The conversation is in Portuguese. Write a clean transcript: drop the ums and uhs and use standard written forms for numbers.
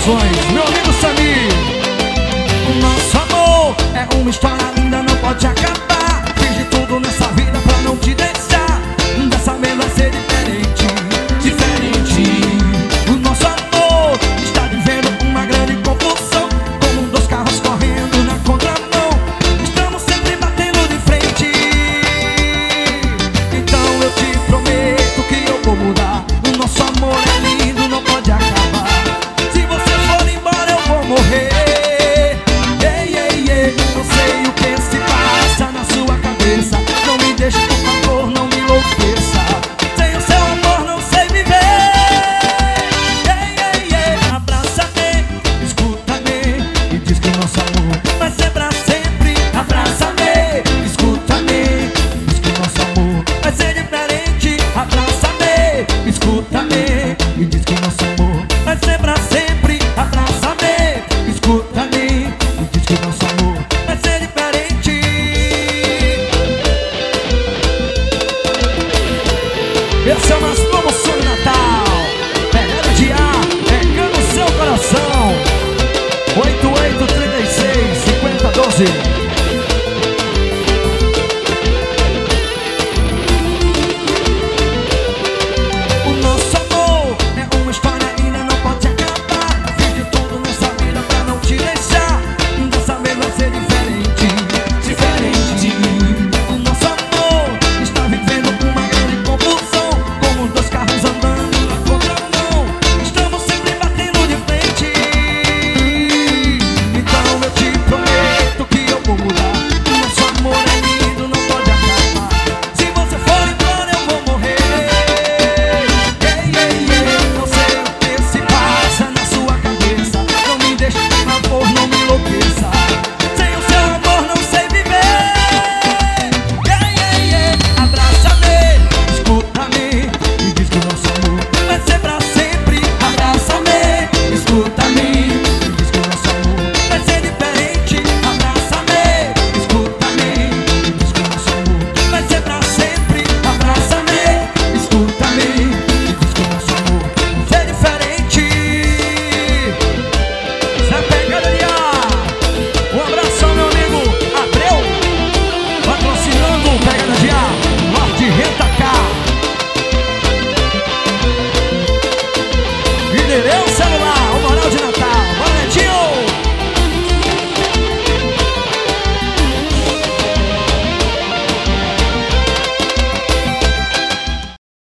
Produções, meu amigo Samir. O nosso amor é uma história linda, não pode acabar. Fiz de tudo nessa vida pra não te deixar. Dessa vez vai ser diferente, diferente. O nosso amor está vivendo uma grande confusão, como dois carros correndo na contramão. Estamos sempre batendo de frente. Então eu te prometo que eu vou mudar. O nosso amor é lindo, não pode acabar. Se você for embora eu vou morrer. Não sei o que se passa na sua cabeça. Não me deixe, por favor, não me enlouqueça. Sem o seu amor não sei viver. Abraça-me, escuta-me e diz que o nosso amor vai ser pra sempre. Abraça-me, escuta-me, diz que o nosso amor vai ser diferente. Abraça-me, escuta-me e diz que o nosso amor vai ser pra sempre. Abraça-me, escuta-me e diz que o nosso amor vai ser diferente. Essa é uma promoção de Natal. Pegada de ar, pegando o seu coração. 8836 5012.